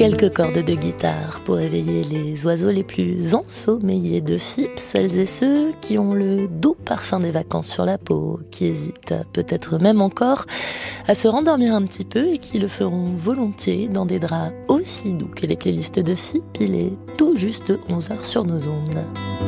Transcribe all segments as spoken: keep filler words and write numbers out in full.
Quelques cordes de guitare pour éveiller les oiseaux les plus ensommeillés de F I P, celles et ceux qui ont le doux parfum des vacances sur la peau, qui hésitent peut-être même encore à se rendormir un petit peu et qui le feront volontiers dans des draps aussi doux que les playlists de F I P. Il est tout juste onze heures sur nos ondes.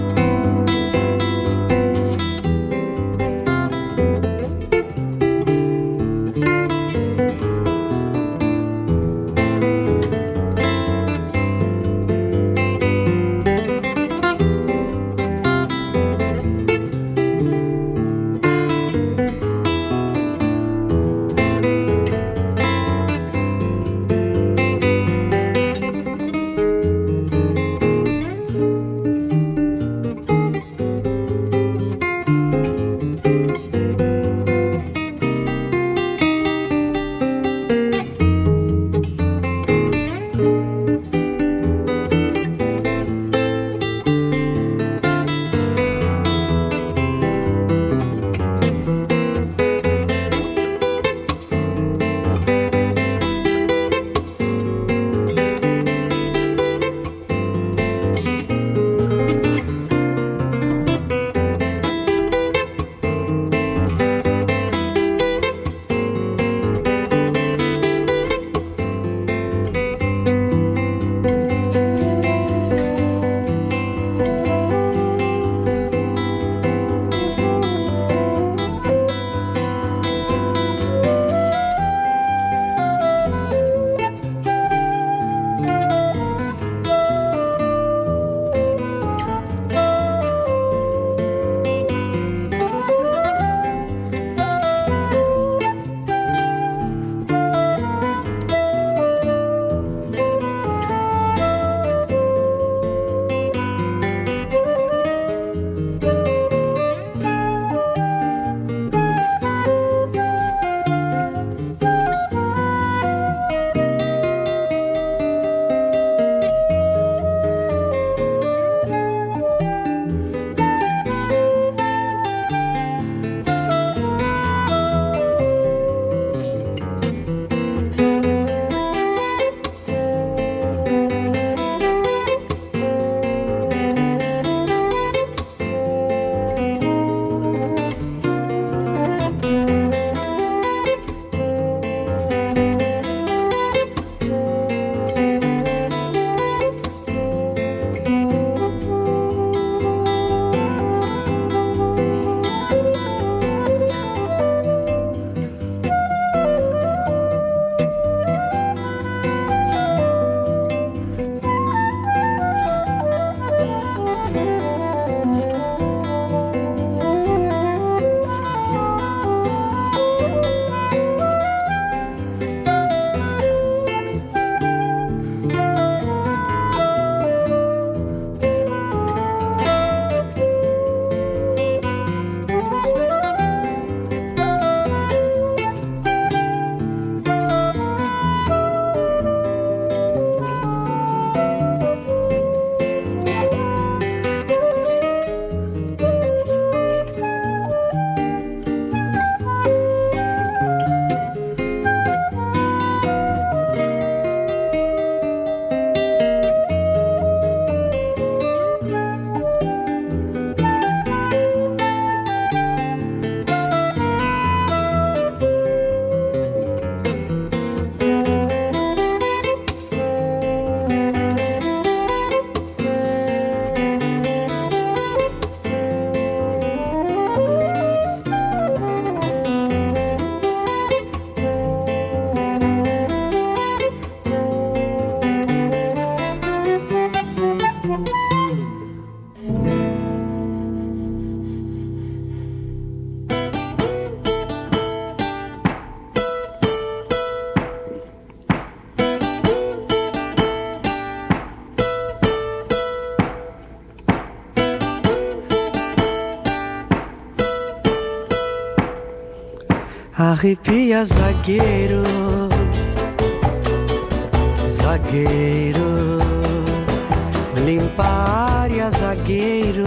Arrepia, zagueiro, zagueiro, limpa a área, zagueiro,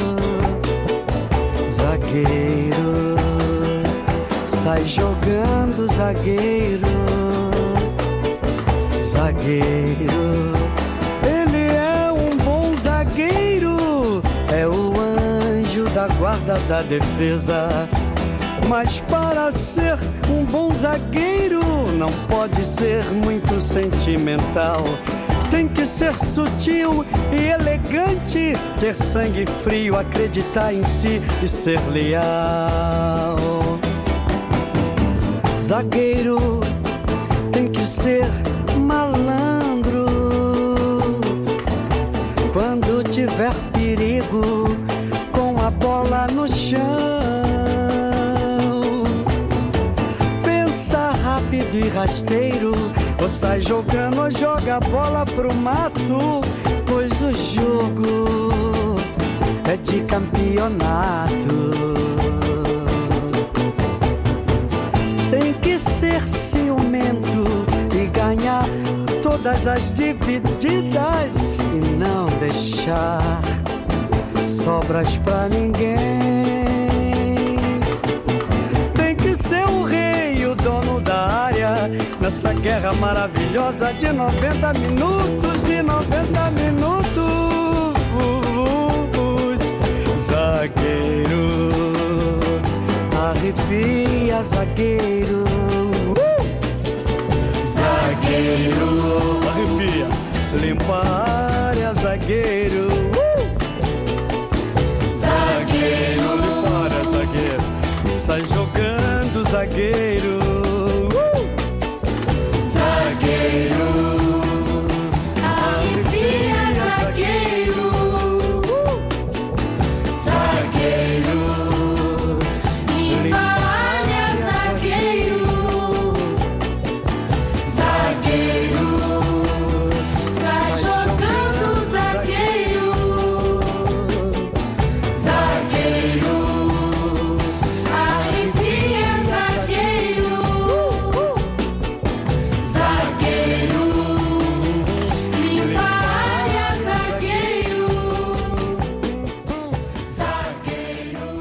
zagueiro, sai jogando, zagueiro, zagueiro. zagueiro. Ele é um bom zagueiro, é o anjo da guarda da defesa. Mas para ser um bom zagueiro não pode ser muito sentimental. Tem que ser sutil e elegante, ter sangue frio, acreditar em si e ser leal. Zagueiro tem que ser malandro. Quando tiver perigo, com a bola no chão, pensa rápido e rasteiro, ou sai jogando ou joga a bola pro mato, pois o jogo é de campeonato. Tem que ser ciumento e ganhar todas as divididas e não deixar sobras pra ninguém. Tem que ser o rei, o dono da área, nessa guerra maravilhosa de noventa minutos, de noventa minutos. Zagueiro, arrepia, zagueiro. Uh! Zagueiro, arrepia, limpa a área, zagueiro. Uh! Zagueiro, limpa a área, zagueiro. Sai jogando, zagueiro. Uh! Zagueiro, arrepia, zagueiro. Uh! Zagueiro, limpa a área, zagueiro. Zagueiro, sai jogando, zagueiro. Zagueiro, arrepia, zagueiro. Zagueiro, limpa a área, zagueiro. Zagueiro.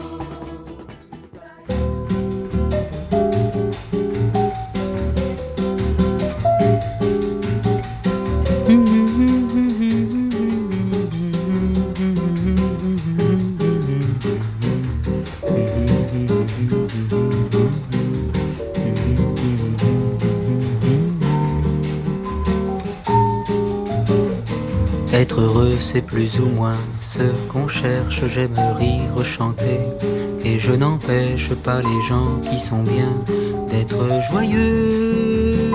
Être heureux, c'est plus ou moins ce qu'on cherche. J'aime rire, chanter, et je n'empêche pas les gens qui sont bien d'être joyeux.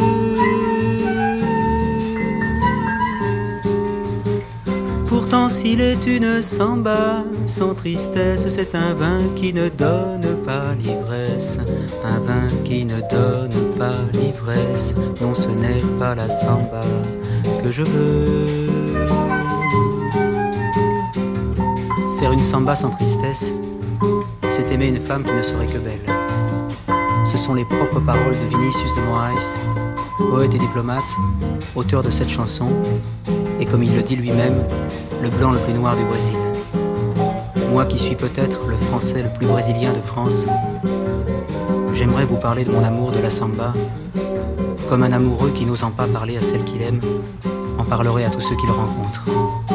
Pourtant, s'il est une samba sans tristesse, c'est un vin qui ne donne pas l'ivresse. Un vin qui ne donne pas l'ivresse. Non, ce n'est pas la samba que je veux. Faire une samba sans tristesse, c'est aimer une femme qui ne serait que belle. Ce sont les propres paroles de Vinicius de Moraes, poète et diplomate, auteur de cette chanson, et comme il le dit lui-même, le blanc le plus noir du Brésil. Moi qui suis peut-être le français le plus brésilien de France, j'aimerais vous parler de mon amour de la samba, comme un amoureux qui n'osant pas parler à celle qu'il aime, en parlerait à tous ceux qu'il rencontre.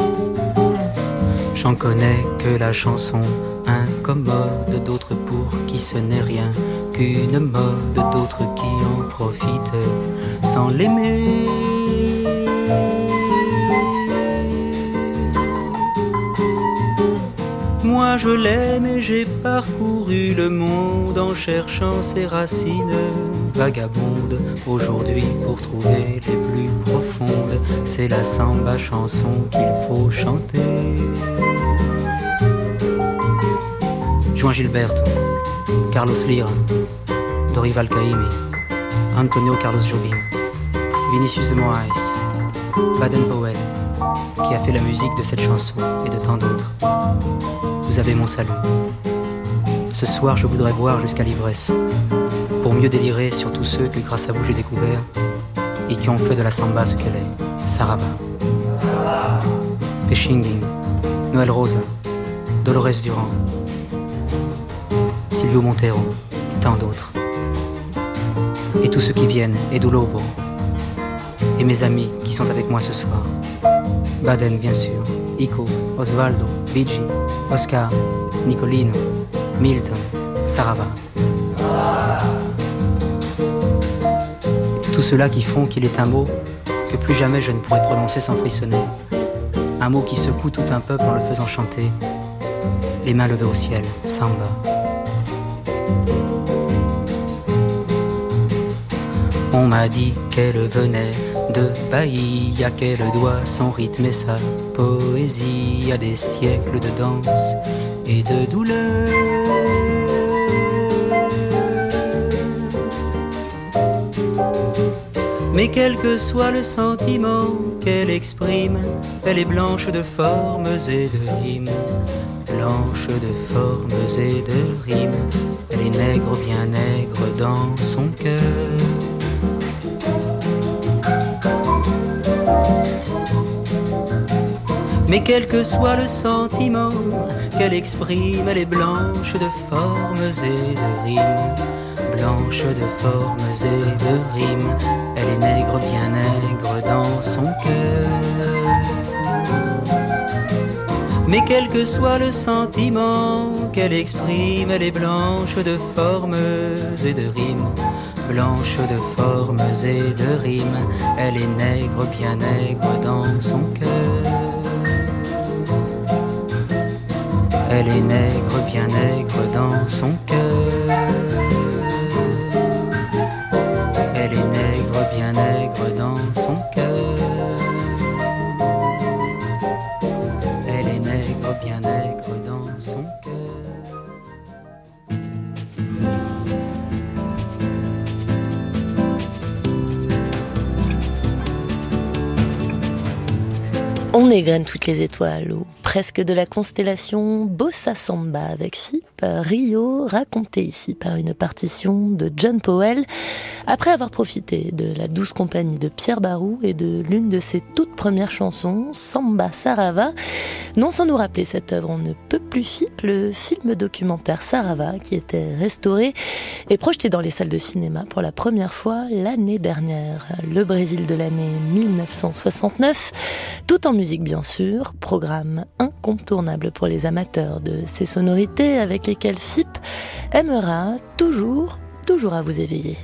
J'en connais que la chanson incommode, d'autres pour qui ce n'est rien qu'une mode, d'autres qui en profitent sans l'aimer. Moi je l'aime et j'ai parcouru le monde en cherchant ses racines vagabondes. Aujourd'hui pour trouver les plus profondes, c'est la samba chanson qu'il faut chanter. Juan Gilberto, Carlos Lira, Dorival Caymmi, Antonio Carlos Jobim, Vinicius de Moraes, Baden Powell, qui a fait la musique de cette chanson et de tant d'autres. Vous avez mon salut. Ce soir, je voudrais boire jusqu'à l'ivresse, pour mieux délirer sur tous ceux que grâce à vous j'ai découvert et qui ont fait de la samba ce qu'elle est. Saraba, Pechinguing, Noël Rosa, Dolores Durand, Silvio Montero, et tant d'autres. Et tous ceux qui viennent, Edu Lobo, et mes amis qui sont avec moi ce soir. Baden, bien sûr, Ico, Osvaldo, Luigi, Oscar, Nicolino, Milton, Sarava. Tous ceux-là qui font qu'il est un mot que plus jamais je ne pourrai prononcer sans frissonner. Un mot qui secoue tout un peuple en le faisant chanter, les mains levées au ciel, samba. On m'a dit qu'elle venait de Bahia, qu'elle doit son rythme et sa poésie à des siècles de danse et de douleur. Mais quel que soit le sentiment qu'elle exprime, elle est blanche de formes et de rimes. Blanche de formes et de rimes, elle est nègre, bien nègre dans son cœur. Mais quel que soit le sentiment qu'elle exprime, elle est blanche de formes et de rimes. Blanche de formes et de rimes, elle est nègre, bien nègre dans son cœur. Mais quel que soit le sentiment qu'elle exprime, elle est blanche de formes et de rimes. Blanche de formes et de rimes, elle est nègre, bien nègre dans son cœur. Elle est nègre, bien nègre dans son cœur. Elle est nègre, bien nègre dans son cœur. Elle est nègre, bien nègre dans son cœur. On égrène toutes les étoiles, ou presque, de la constellation Bossa Samba avec Fipp, Rio, raconté ici par une partition de John Powell, après avoir profité de la douce compagnie de Pierre Barou et de l'une de ses toutes premières chansons, Samba Sarava. Non sans nous rappeler cette œuvre, on ne peut plus Fipp, le film documentaire Sarava, qui était restauré et projeté dans les salles de cinéma pour la première fois l'année dernière. Le Brésil de l'année mille neuf cent soixante-neuf, tout en musique bien sûr, programme incontournable pour les amateurs de ces sonorités avec lesquelles Fipp aimera toujours, toujours à vous éveiller.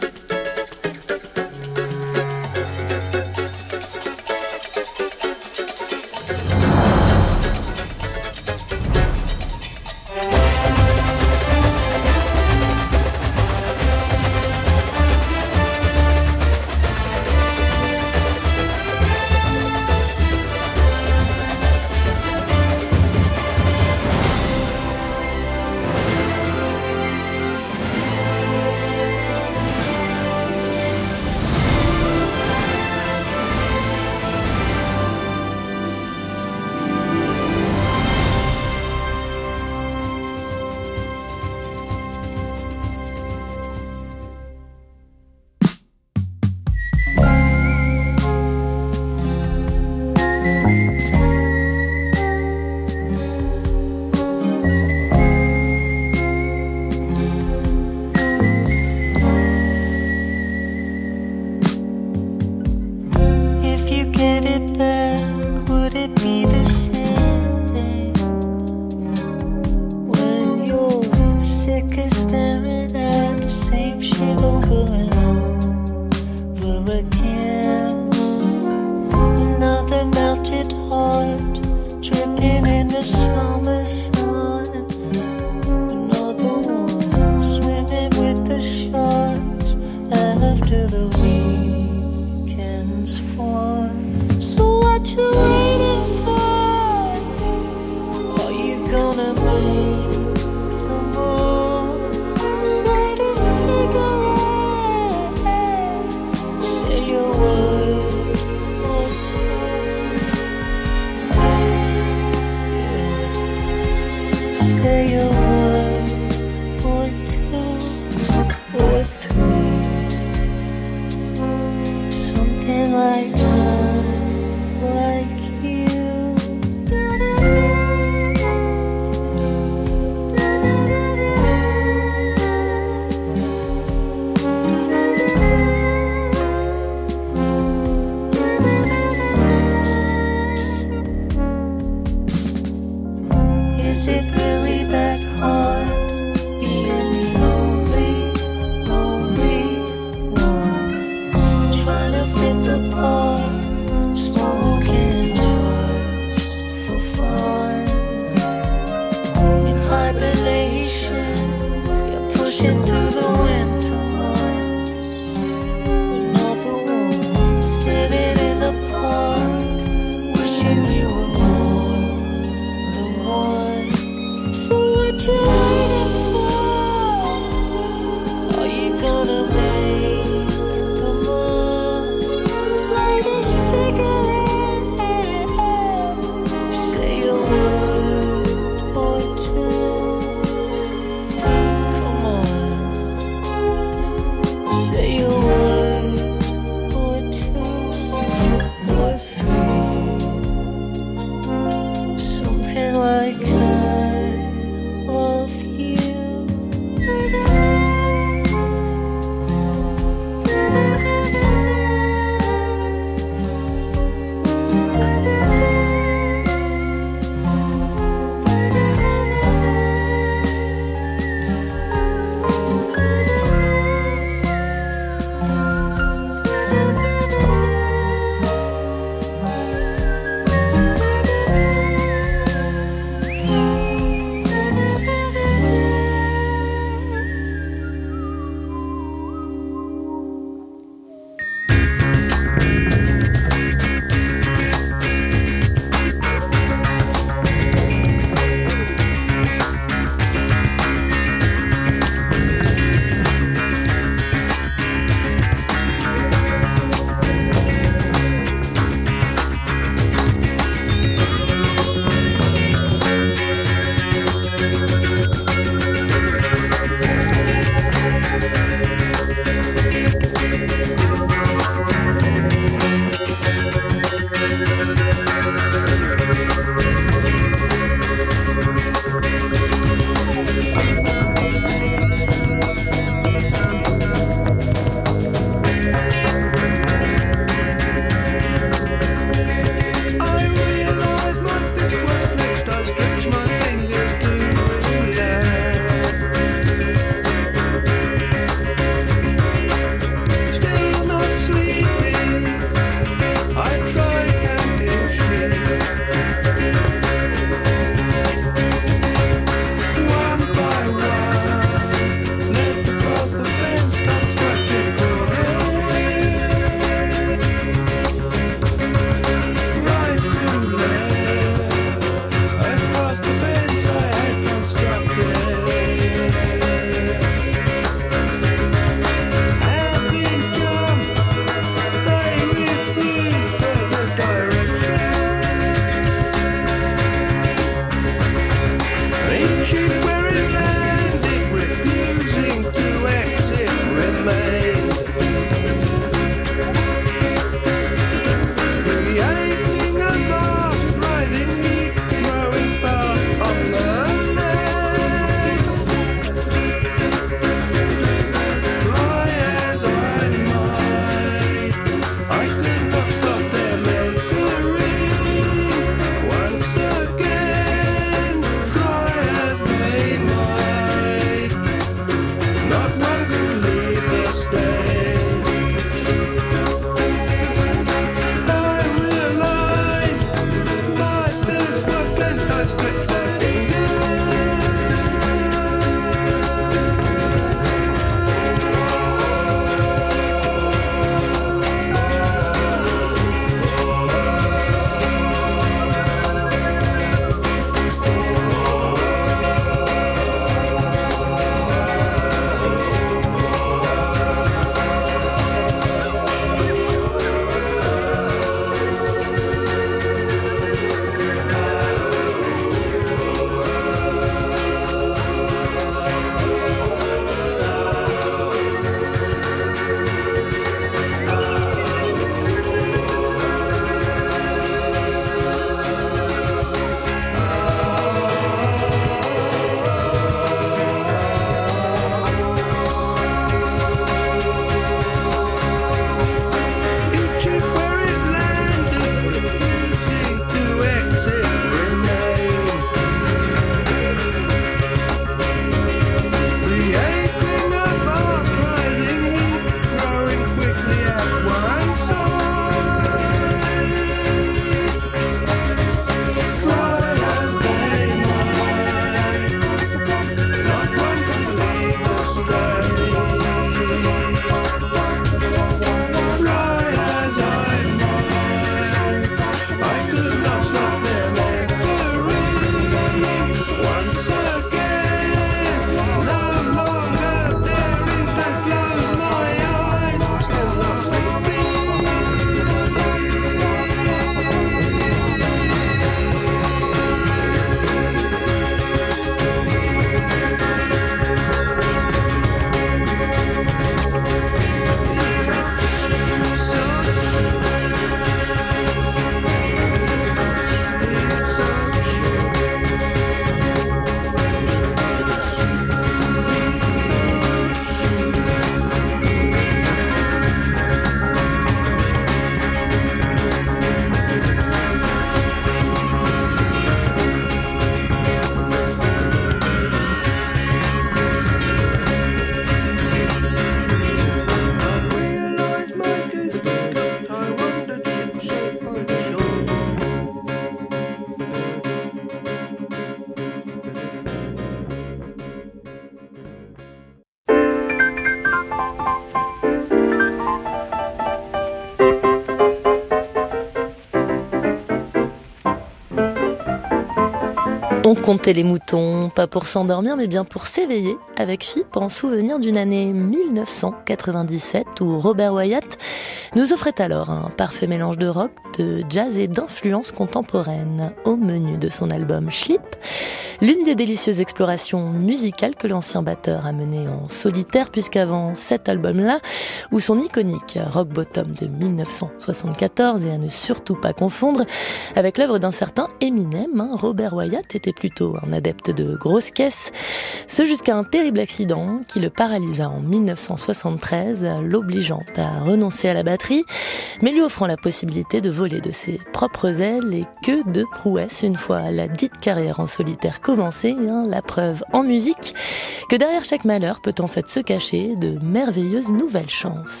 On comptait les moutons, pas pour s'endormir, mais bien pour s'éveiller avec Fipp en souvenir d'une année mille neuf cent quatre-vingt-dix-sept où Robert Wyatt nous offrait alors un parfait mélange de rock, de jazz et d'influences contemporaines au menu de son album Schlip, l'une des délicieuses explorations musicales que l'ancien batteur a menées en solitaire, puisqu'avant cet album-là, où son iconique Rock Bottom de mille neuf cent soixante-quatorze, et à ne surtout pas confondre avec l'œuvre d'un certain Eminem, hein, Robert Wyatt était plutôt un adepte de grosses caisses, ce jusqu'à un terrible accident qui le paralysa en mille neuf cent soixante-treize, l'obligeant à renoncer à la batterie, mais lui offrant la possibilité de voler de ses propres ailes, et que de prouesse une fois la dite carrière en solitaire commencée, hein, la preuve en musique que derrière chaque malheur peut en fait se cacher de merveilleuses nouvelles chances.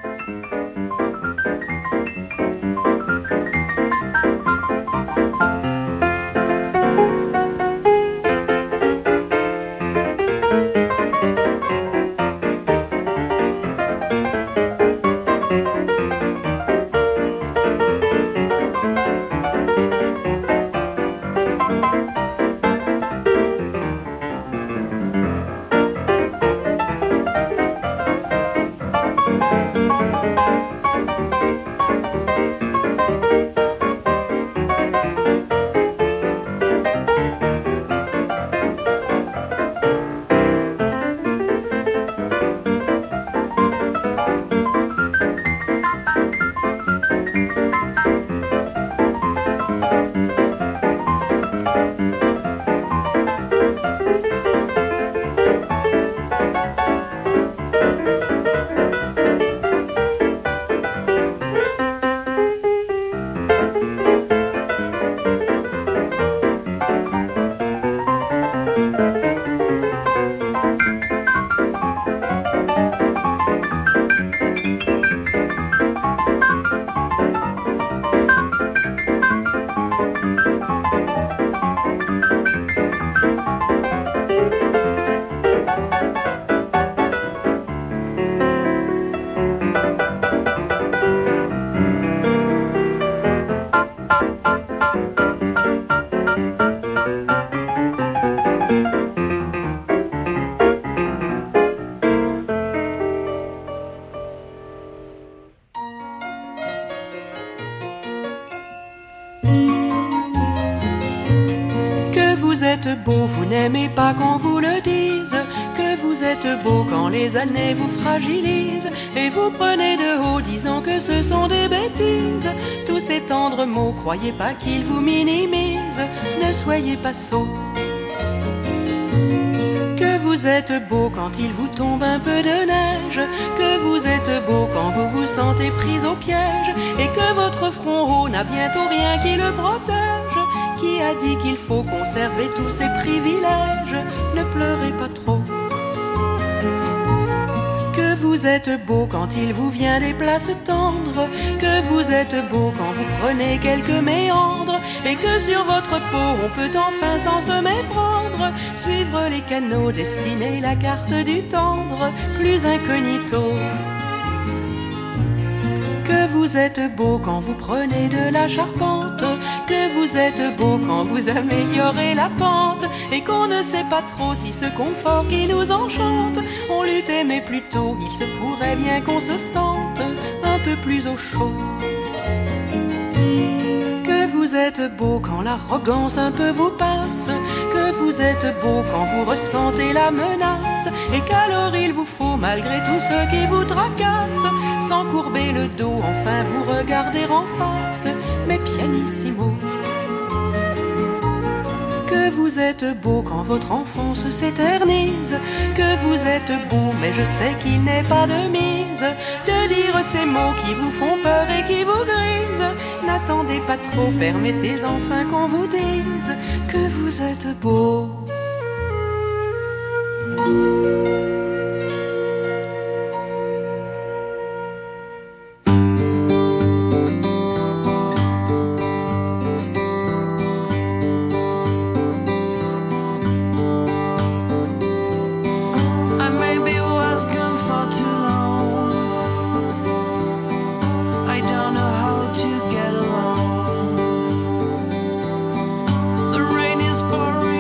Vous êtes beau, vous n'aimez pas qu'on vous le dise, que vous êtes beau quand les années vous fragilisent, et vous prenez de haut disant que ce sont des bêtises. Tous ces tendres mots, croyez pas qu'ils vous minimisent, ne soyez pas sots. Que vous êtes beau quand il vous tombe un peu de neige, que vous êtes beau quand vous vous sentez pris au piège, et que votre front haut n'a bientôt rien qui le protège. Qui a dit qu'il faut conserver tous ses privilèges? Ne pleurez pas trop. Que vous êtes beau quand il vous vient des places tendres, que vous êtes beau quand vous prenez quelques méandres, et que sur votre peau on peut enfin sans se méprendre suivre les canaux, dessiner la carte du tendre, plus incognito. Que vous êtes beau quand vous prenez de la charpente, que vous êtes beau quand vous améliorez la pente, et qu'on ne sait pas trop si ce confort qui nous enchante, on l'eût aimé plus tôt, il se pourrait bien qu'on se sente un peu plus au chaud. Que vous êtes beau quand l'arrogance un peu vous passe, que vous êtes beau quand vous ressentez la menace, et qu'alors il vous faut, malgré tout ce qui vous tracasse, sans courber le dos, enfin vous regarder en face, mais pianissimo. Que vous êtes beau quand votre enfance s'éternise, que vous êtes beau, mais je sais qu'il n'est pas de mise de dire ces mots qui vous font peur et qui vous grisent. N'attendez pas trop, permettez enfin qu'on vous dise que vous êtes beau. The rain is pouring.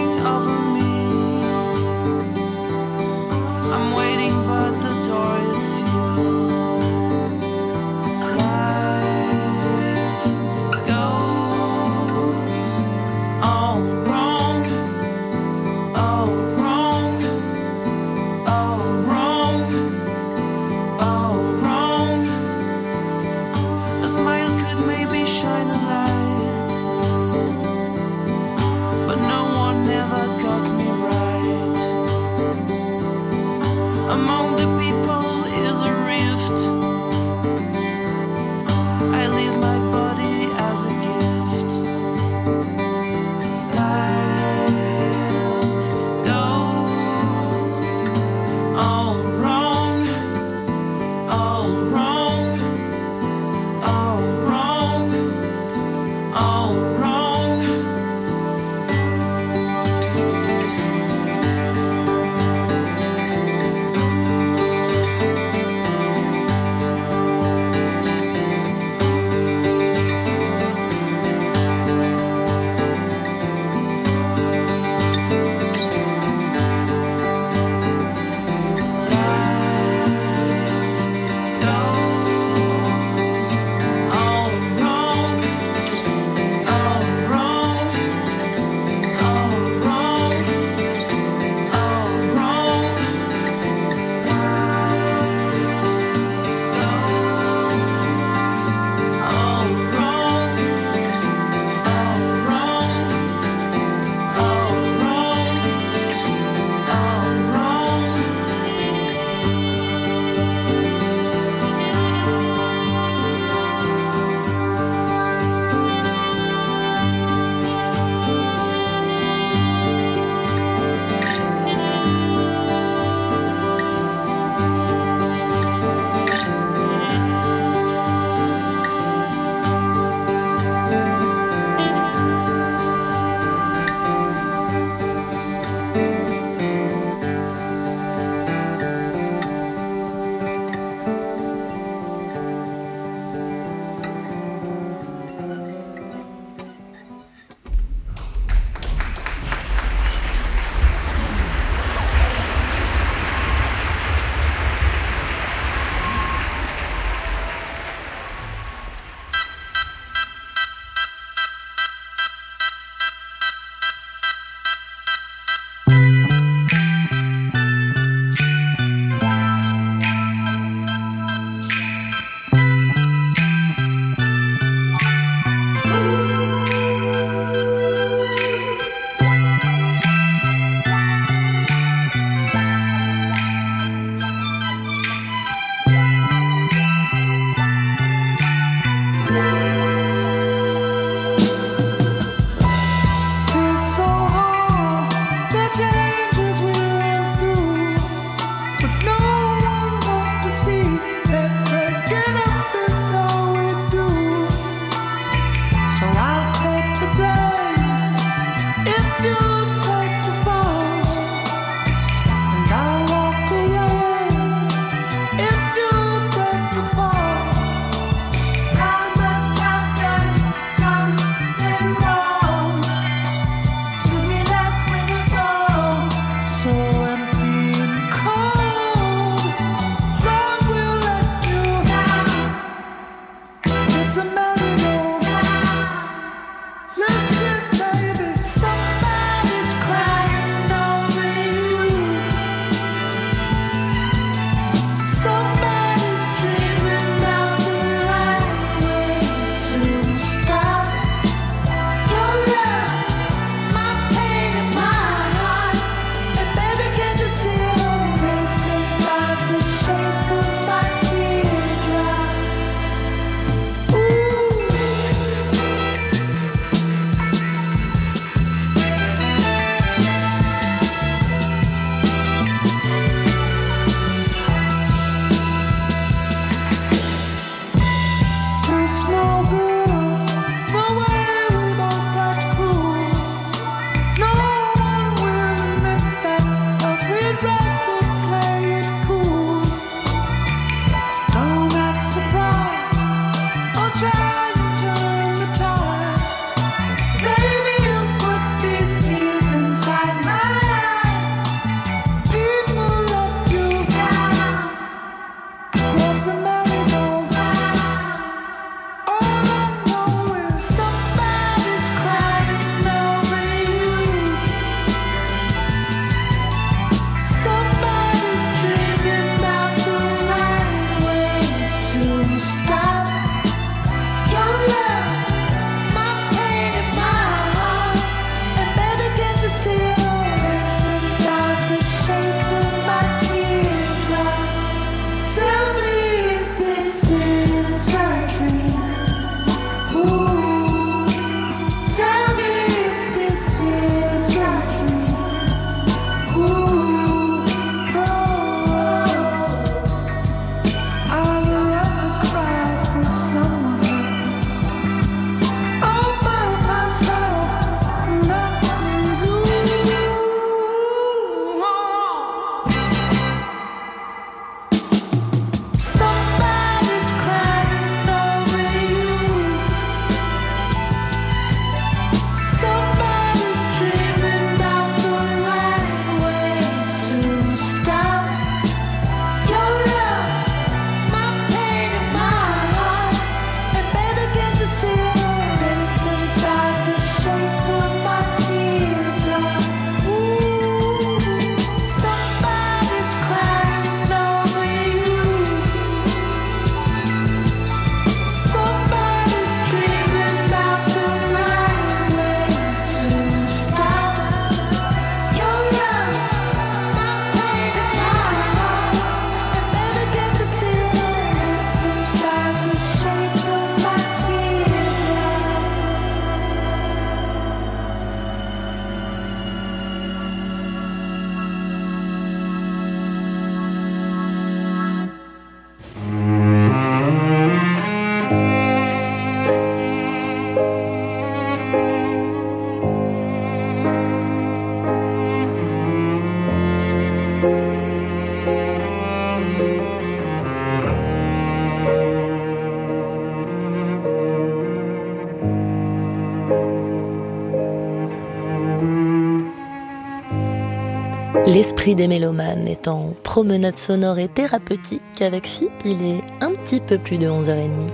L'esprit des mélomanes est en promenade sonore et thérapeutique avec F I P, il est un petit peu plus de onze heures trente.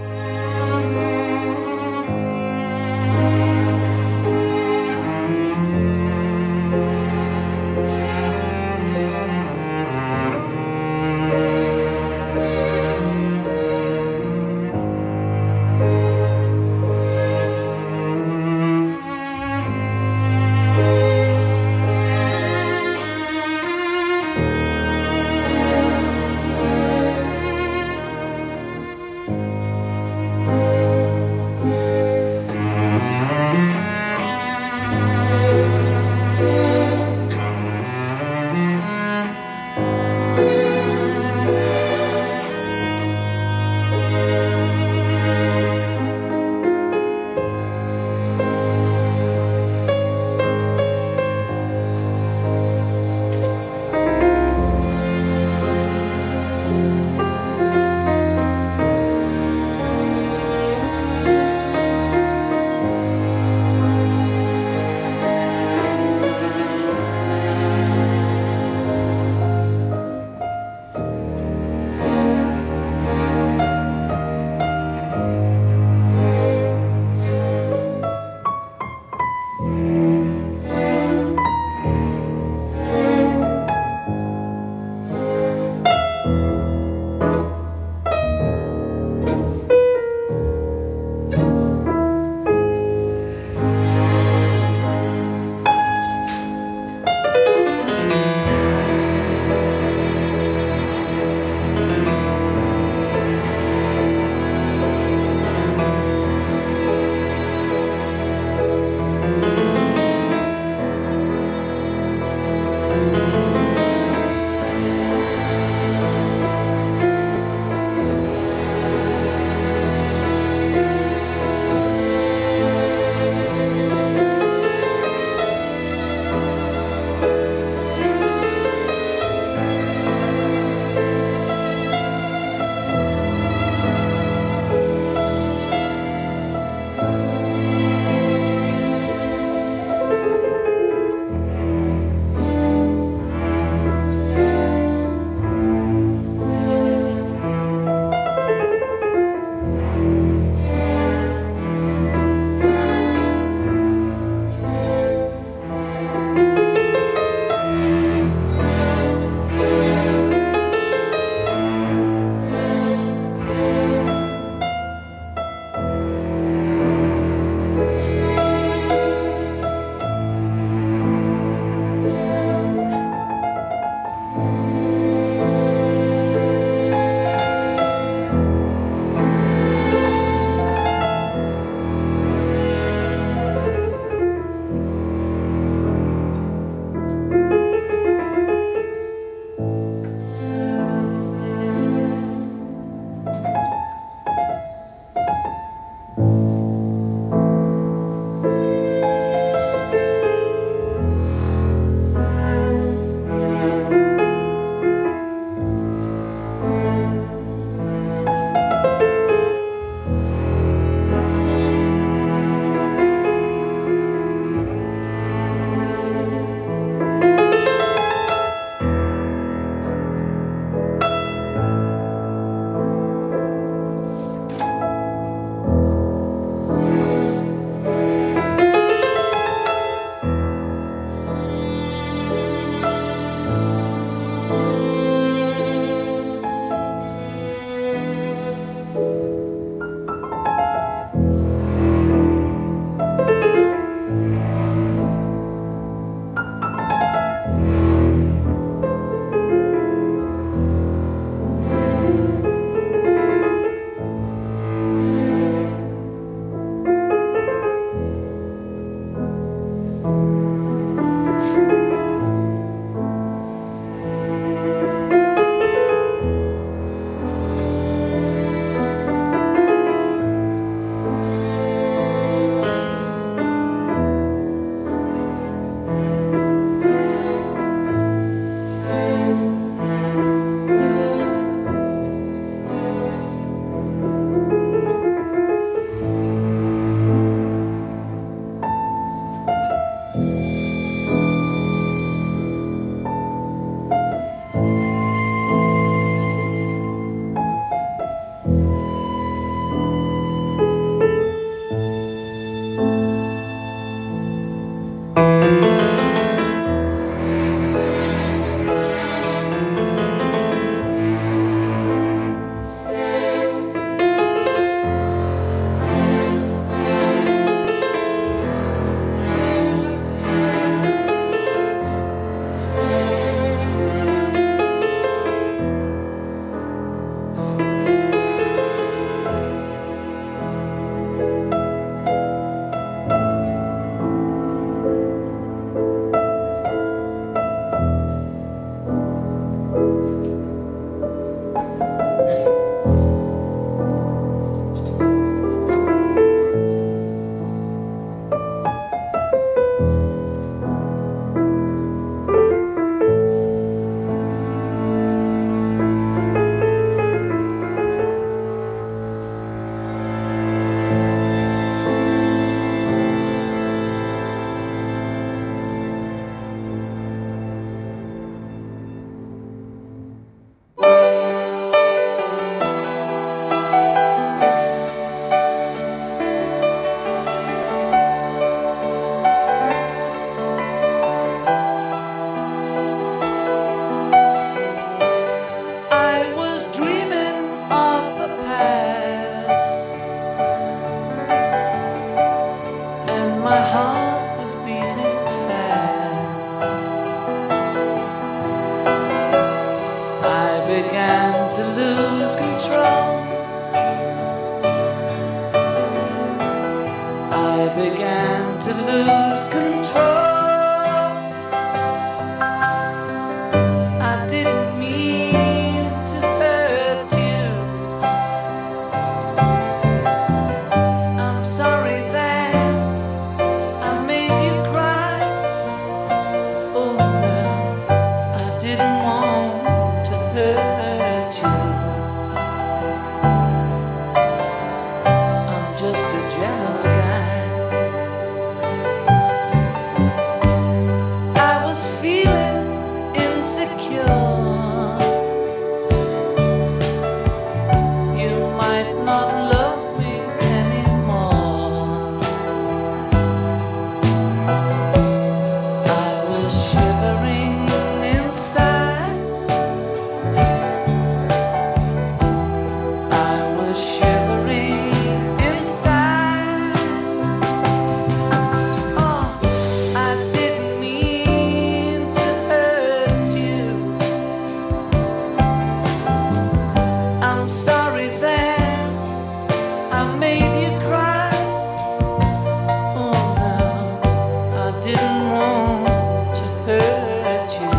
hurt you.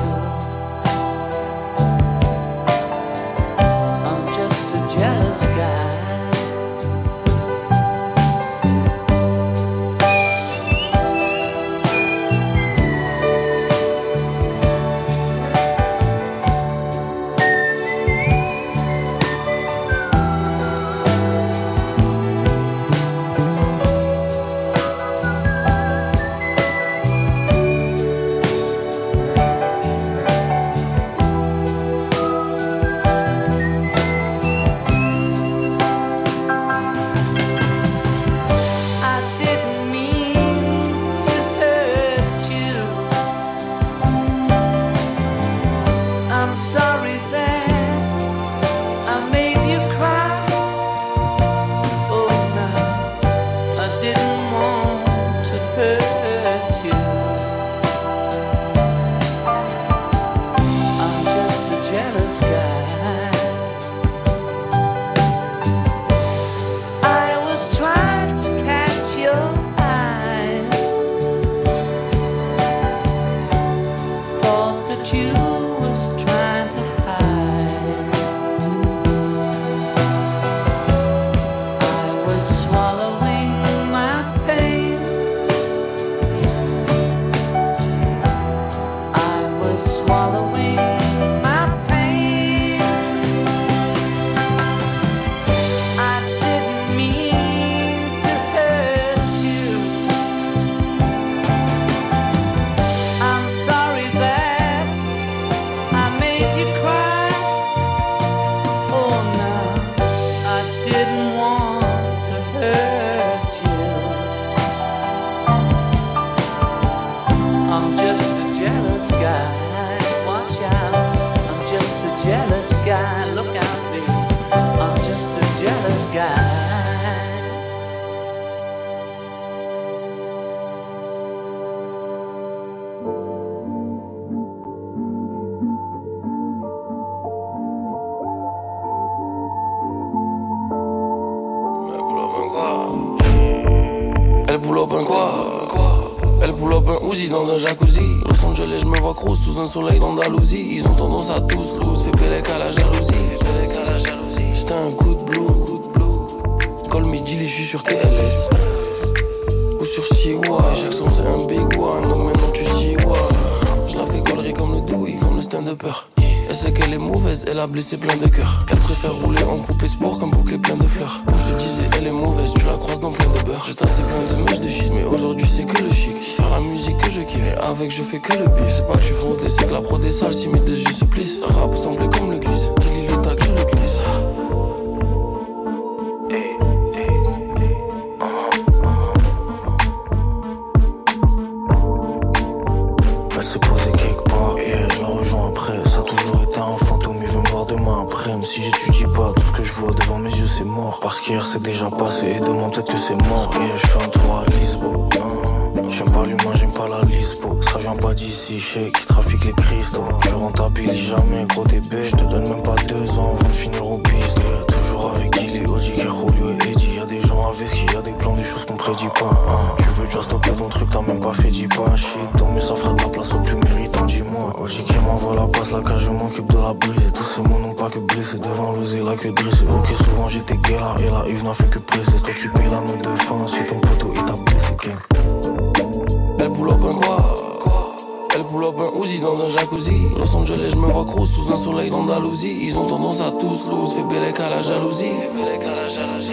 I'm just a jealous guy. Elle pull up un quoi? Elle pull up un Uzi dans un jacuzzi. Los Angeles, je me vois crouse sous un soleil d'Andalousie. Ils ont tendance à tous loose, fait pélec à la jalousie. C'était un coup de blue. Call me Gilly, je suis sur T L S ou sur C Y. Chaque son c'est un big one, donc maintenant tu sais ouais. Je la fais gaulerie comme le douille, comme le stand-upper. Elle sait qu'elle est mauvaise, elle a blessé plein de cœurs. Elle préfère rouler en coupé sport qu'un bouquet plein de fleurs. Comme je te disais, elle est mauvaise, tu la croises dans plein de beurre. J'ai tassé plein de mèches de schiste, mais aujourd'hui c'est que le chic. Faire la musique que je kiffe, et avec je fais que le bif. C'est pas que je suis foncé, c'est que la prod est sale, si mes deux yeux se plissent. Un rap semblait comme le glisse, Dilly le tag, je le glisse. Si j'étudie pas, tout ce que je vois devant mes yeux c'est mort. Parce qu'hier c'est déjà passé et demain peut-être que c'est mort. Et je fais un tour à Lisbonne. J'aime pas l'humain, j'aime pas la Lisbo. Ça vient pas d'ici, chez qui trafique les cristaux. Je rentabilise jamais, gros D B. Je te donne même pas deux ans avant de finir au piste. Toujours avec Gilly, Oji, Julio et Eddie. Y'a des gens avec qui y'a des plans, des choses qu'on prédit pas. hein. Tu veux déjà stopper ton truc, t'as même pas fait dix pas. Shit, donc mais ça ferait de la place au plus méritant, dis-moi. Oji qui m'envoie la passe, la cage, je m'occupe de la brise. Et tous ces mots n'ont pas que blessé. Devant l'osé, la que dressé. Ok, souvent j'étais guéla et la Yves n'a fait que presser. C'est toi qui paye la note de fin. Si ton poteau il t'a blessé, gang. Elle pull up un quoi? Elle pull up un Uzi dans un jacuzzi. Los Angeles, je me vois crouse sous un soleil d'Andalousie. Ils ont tendance à tous loose, fait bélec à la jalousie. Fait bélec à la jalousie.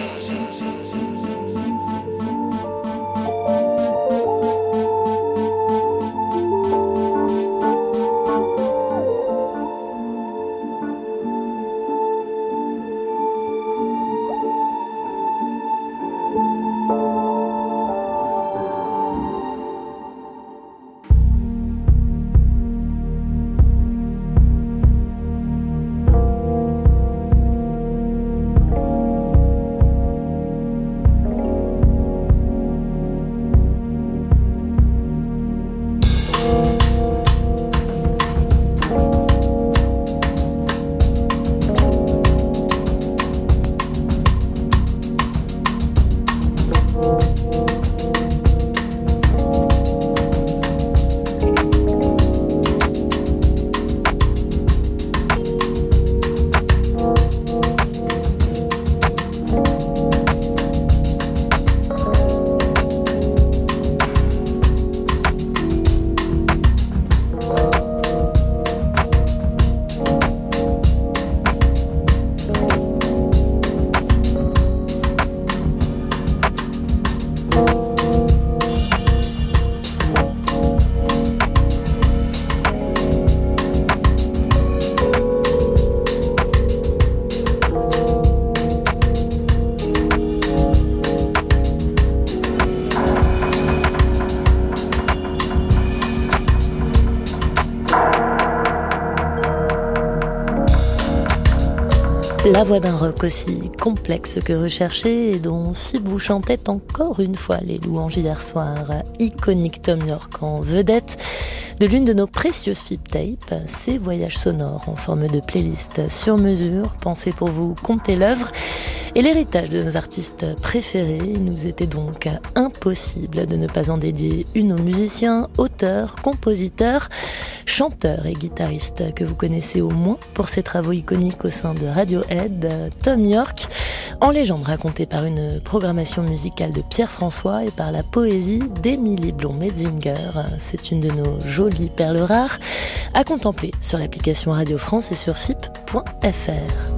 La voix d'un rock aussi complexe que recherché et dont Fipp vous chantait encore une fois les louanges hier soir. Iconique Thom Yorke en vedette de l'une de nos précieuses Fipp Tapes, ces voyages sonores en forme de playlist sur mesure, pensés pour vous compter l'œuvre. Et l'héritage de nos artistes préférés, il nous était donc impossible de ne pas en dédier une aux musiciens, auteurs, compositeurs, chanteurs et guitaristes que vous connaissez au moins pour ses travaux iconiques au sein de Radiohead, Thom Yorke, en légende racontée par une programmation musicale de Pierre François et par la poésie d'Émilie Blum-Metzinger. C'est une de nos jolies perles rares à contempler sur l'application Radio France et sur fipp point f r.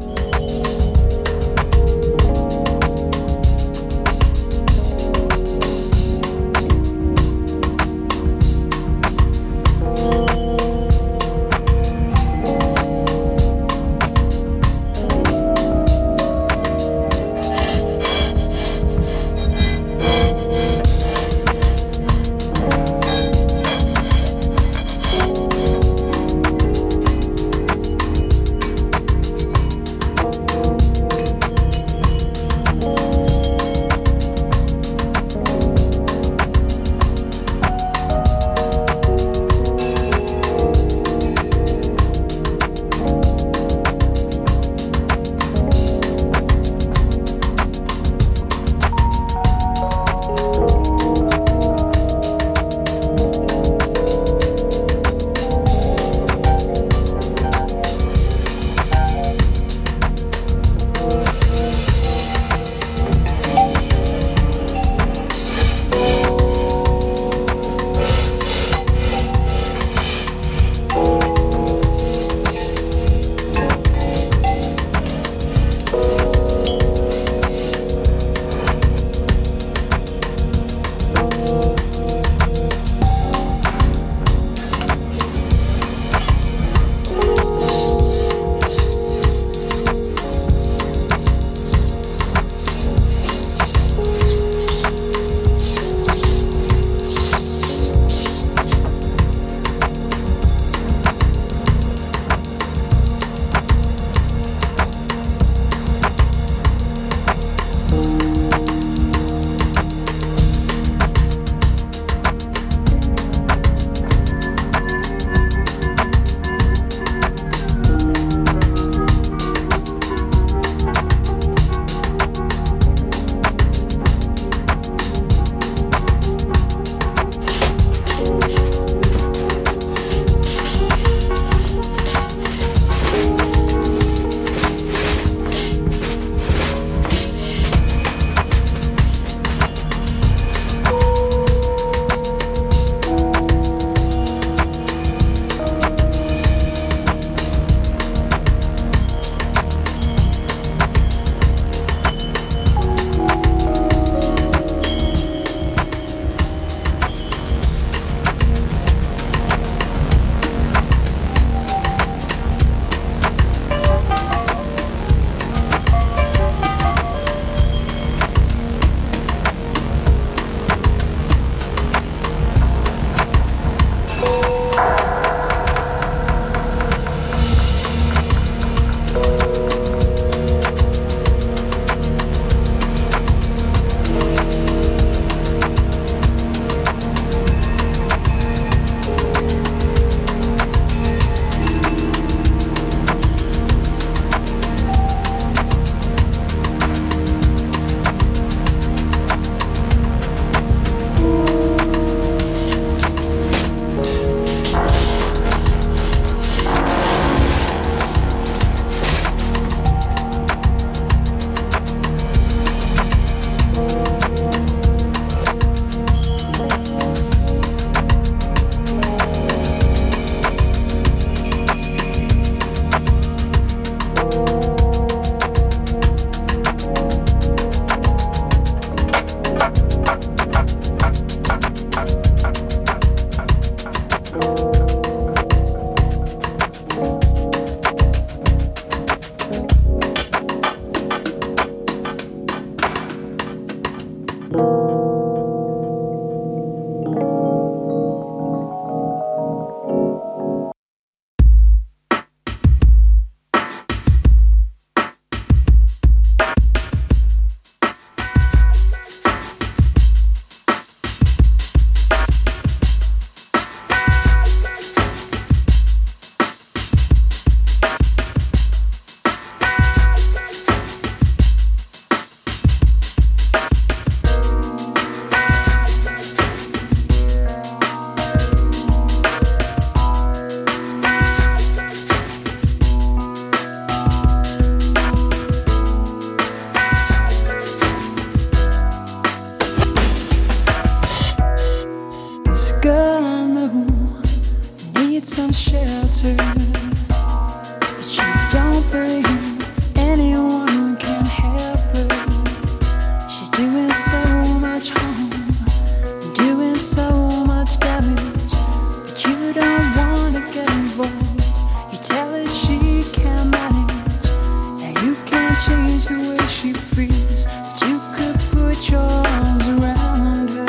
shelter, but you don't believe anyone can help her. She's doing so much harm, doing so much damage, but you don't want to get involved. You tell her she can't manage, that you can't change the way she feels, but you could put your arms around her.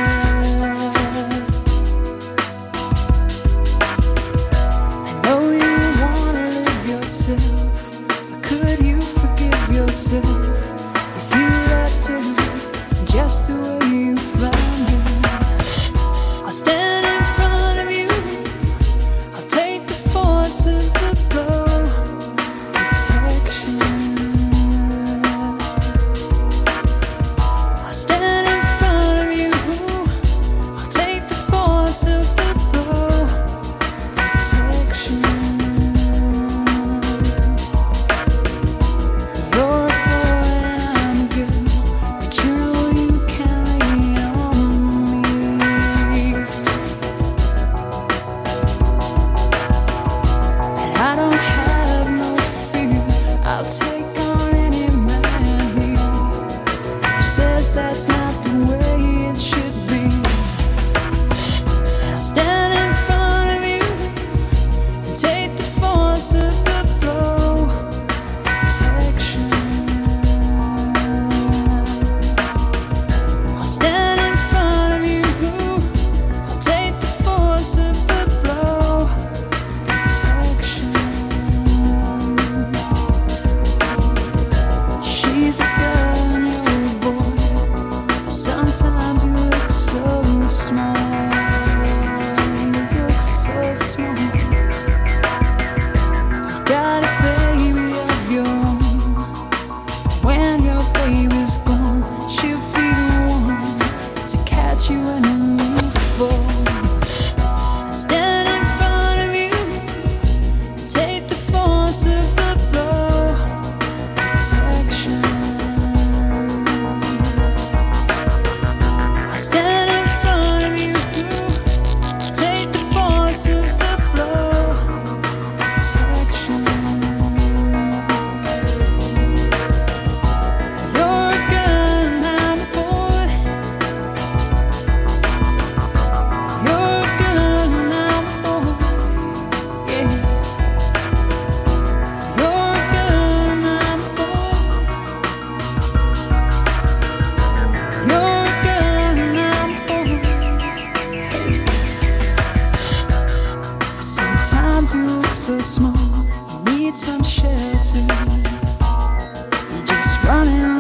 I know you wanna live yourself, but could you forgive yourself if you left her just the way you found her? I'll stand in front of you, I'll take the force of the blow, protection. I'll stand in front of you, I'll take the force of the blow, protection. You're a boy and I'm a girl, but you know you can lean on me. And I don't have no fear, I'll take on any man here who says that's not the way it should be. And I'll stand in front of you and take the force of the blow, protection. I'll stand in front of you, I'll take the force of the blow, protection. She's a girl and you're a boy. Sometimes you look so small. You look so small. You've got a baby of your own. When your baby's gone, she'll be the one to catch you when you fall. I stand in front of you and take the force of the blow, protection. I stand in front of you, take the force of the blow, protection. You're a girl and I'm a boy. You're a girl and I'm a boy. Yeah. You're a girl and I'm a boy. You're a girl and I'm a boy. Sometimes you look so small, you need some shelter. You're just running